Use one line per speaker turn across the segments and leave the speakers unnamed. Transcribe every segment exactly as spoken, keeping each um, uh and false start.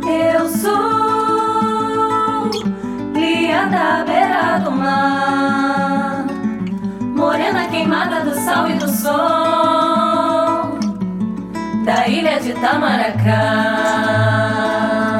Eu sou Lia da beira do mar, morena queimada do sal e do sol, da ilha de Itamaracá.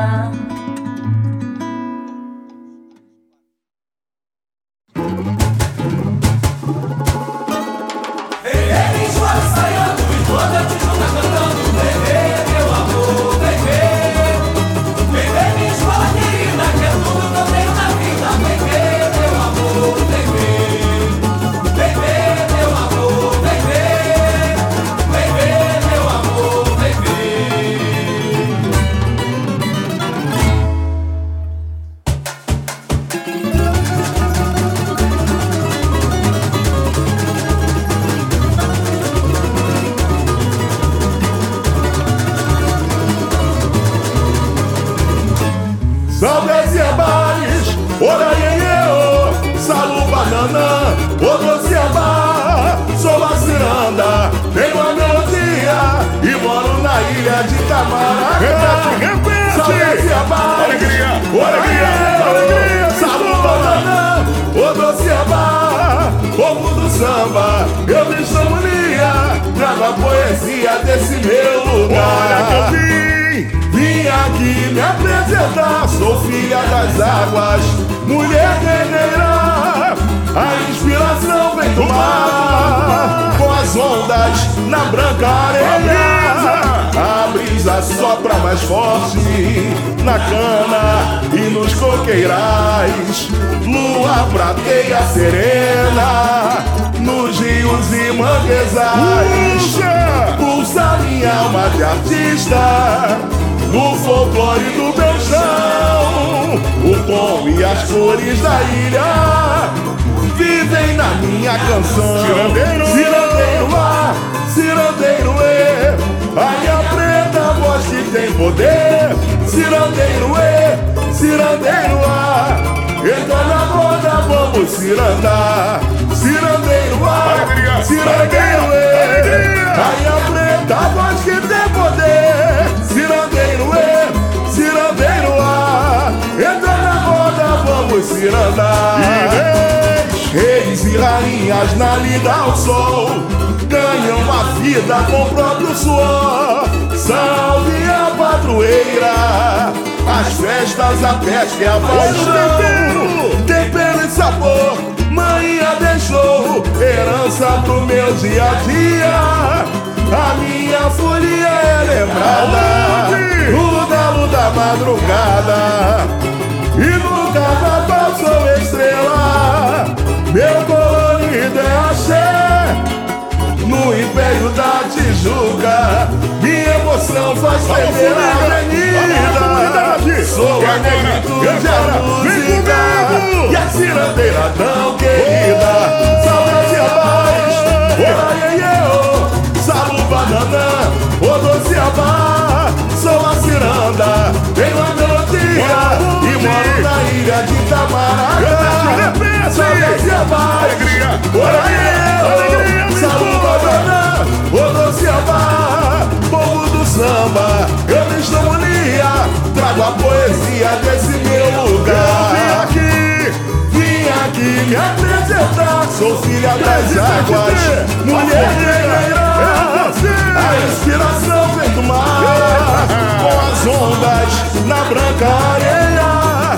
Eu me chamo Lia, trago a poesia desse meu lugar.
Olha que eu vim,
vim aqui me apresentar. Sou filha das águas, mulher guerreira. A inspiração vem do mar, com as ondas na branca areia. A brisa sopra mais forte na cana e nos coqueirais. Lua prateia serena nos rios e manguezais. Pulsa minha alma de artista no folclore do meu chão. O tom e as cores da ilha vivem na minha canção.
Cirandeiro,
cirandeiro A, cirandeiro E, a minha preta voz que tem poder. Cirandeiro E, cirandeiro A, entra na roda, vamos cirandar. Cirandeiro A, cirandeiro E, a minha preta voz que tem poder. Cirandeiro E, cirandeiro A, entra na roda, vamos cirandar. Reis e rainhas na lida ao sol ganham a vida com o próprio suor. Salve a padroeira, as festas, a pesca e a paixão. Tempero e sabor, manhã deixou herança pro meu dia a dia. A minha folia é lembrada no galo da madrugada. E no carnaval sou estrela, meu colorido é axé. No Império da Tijuca, minha emoção faz tremer a avenida. Sou a negritude, a música e a cirandeira tão querida. Saudade abaixo, ora iê, salu banana, o doce abá. Sou a ciranda, tenho a melodia e moro na ilha de Itamaracá. Saudade abaixo, ora iê, salu banana, o doce abá. Povo do samba, eu me chamo Lia, trago a poesia desse meu lugar. Vim aqui, vim aqui me apresentar. Sou filha das águas, mulher guerreira. A inspiração vem do mar, com as ondas na branca areia.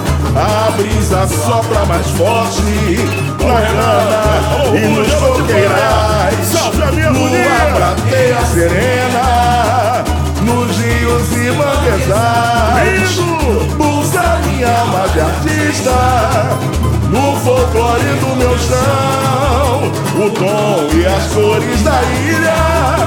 A brisa sopra mais forte na cana e nos coqueirais. Lua prateia serena nos rios e manguezais. Pulsa minha alma de artista no folclore do meu chão. O tom e as cores da ilha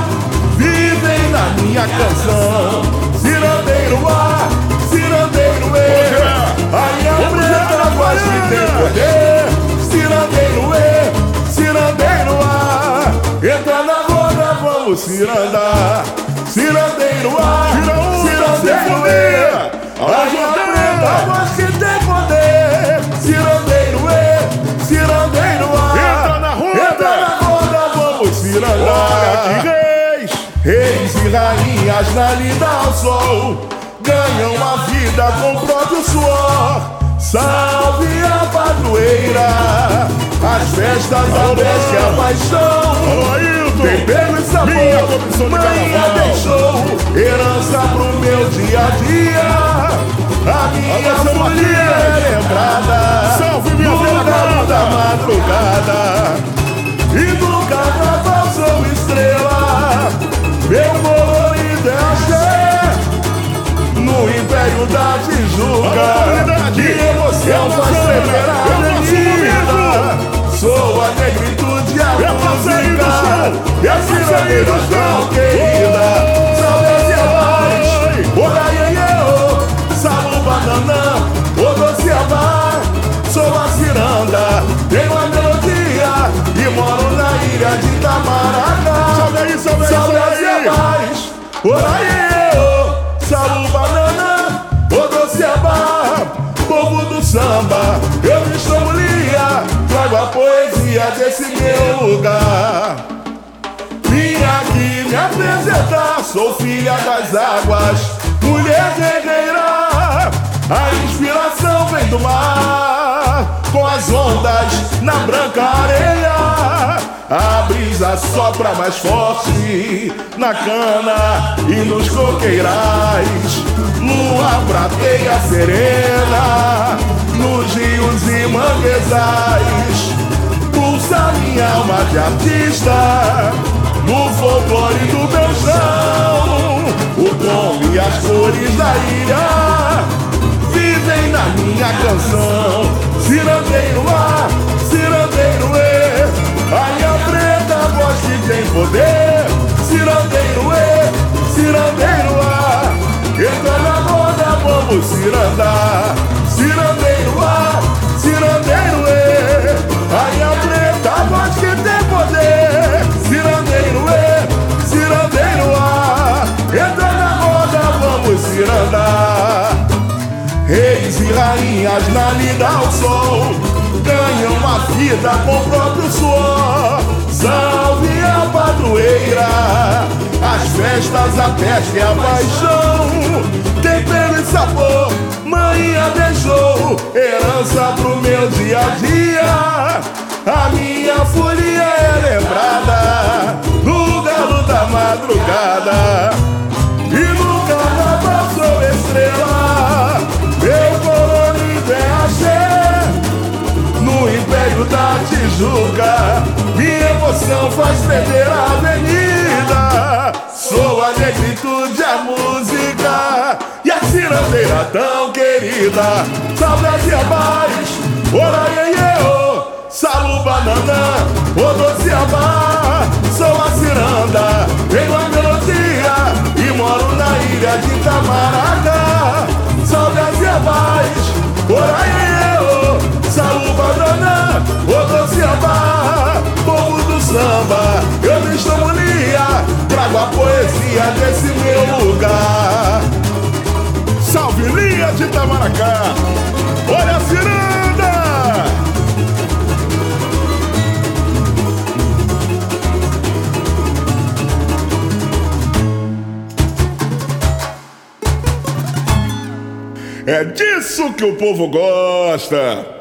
vivem na minha canção. Cirandeiro A, cirandeiro E, a minha preta voz que tem poder. Cirandeiro E, cirandeiro A, entra na roda, vamos cirandar. Cirandeiro A, cirandeiro E, a minha preta voz que tem poder. Cirandeiro E, cirandeiro A,
entra na roda,
entra na roda, vamos cirandar.
Olha que reis,
reis e rainhas na lida ao sol ganham a vida com o próprio suor. Salve a padroeira, as festas, a festa e a paixão. Tempero e sabor, manhã deixou herança pro meu dia a dia. A minha folia é lembrada no galo da madrugada. E no carnaval sou estrela, meu colorido é axé. No Império da Tijuca, que emoção faz tremer a avenida. Sou a negritude e a música, e a cirandeira tão querida. Saudade é mais, oraiê, salu banana, o doce amar. Sou a ciranda, tenho a melodia e moro na ilha de Itamaracá. Saudade é mais, oraiê, salu banana, o doce amar. Povo do samba, eu me chamo Lia, trago a poesia desse meu lugar. Vim aqui me apresentar, sou filha das águas, mulher guerreira. A inspiração vem do mar, com as ondas na branca areia. A brisa sopra mais forte na cana e nos coqueirais. Lua prateia serena nos rios e manguezais. Pulsa minha alma de artista no folclore do meu chão. O tom e as cores da ilha vivem na minha canção. Cirandeiro A, cirandeiro E, Rainha preta, voz que tem poder. Cirandeiro E, cirandeiro A, entra na moda, vamos cirandar. Cirandeiro A, cirandeiro E, Rainha preta, voz que tem poder. Cirandeiro E, cirandeiro A, entra na moda, vamos cirandar. Reis e rainhas na lida ao sol ganham a vida com o próprio suor. Salve a padroeira, as festas, a festa e a paixão. Tempero e sabor, manhã deixou herança pro meu dia a dia. A minha folia é lembrada no galo da madrugada. E no carnaval sou estrela, meu colorido é axé. No Império da Tijuca, minha emoção faz tremer a avenida. Sou a negritude, a música e a cirandeira tão querida. Saudade é mais, oraiê, salu banana, o doce amar. Sou a ciranda, tenho a melodia e moro na ilha de Itamaracá. Saudade é mais, oraiê, salu banana, o doce amar. Povo do samba, eu me chamo Lia, trago a poesia desse meu lugar.
Salve Lia de Itamaracá, olha a ciranda! É disso que o povo gosta.